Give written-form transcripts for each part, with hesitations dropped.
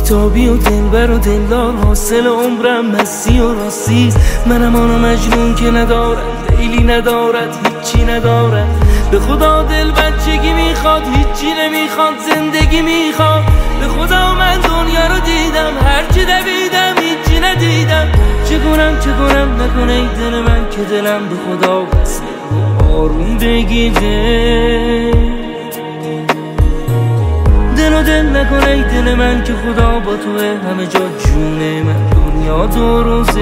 بیتابی و دلبر و دلدار، حاصل عمرم مستی و راستی. منم آن مجنون که ندارد لیلی، ندارد هیچی ندارد. به خدا دل بچگی میخواد، هیچی نمیخواد، زندگی میخواد. به خدا من دنیا رو دیدم، هرچی دویدم هیچی ندیدم. چه کنم نکنه ای دل من که دلم به خدا بسته و آروم بگیره. دل نکنه ای دل من که خدا با توه، همه جا جونه من، دنیا دو روزه.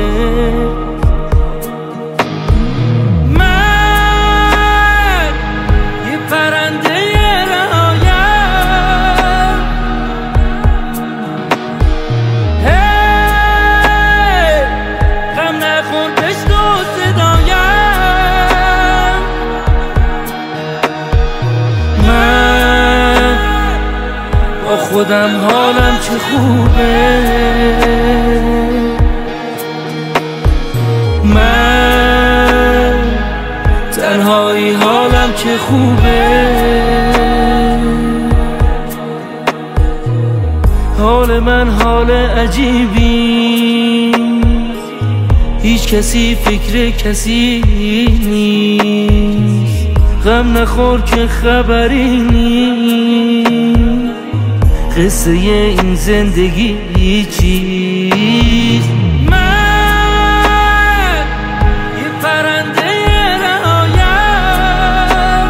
من یه پرنده رهایم، هی غم نخور بشنو صدایم. من با خودم حالم چه خوبه، من تنهایی حالم چه خوبه. حال من حال عجیبی، هیچ کسی فکر کسی نیست. غم نخور که خبری نیست، قصه این زندگی چیست. من یه پرنده رهایم،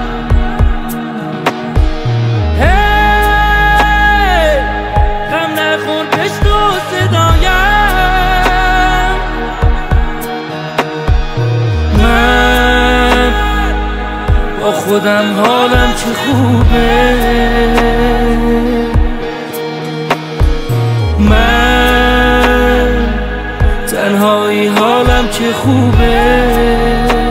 هی غم نخور بشنو صدایم. من با خودم حالم چه خوبه، من تنهایی حالم چه خوبه.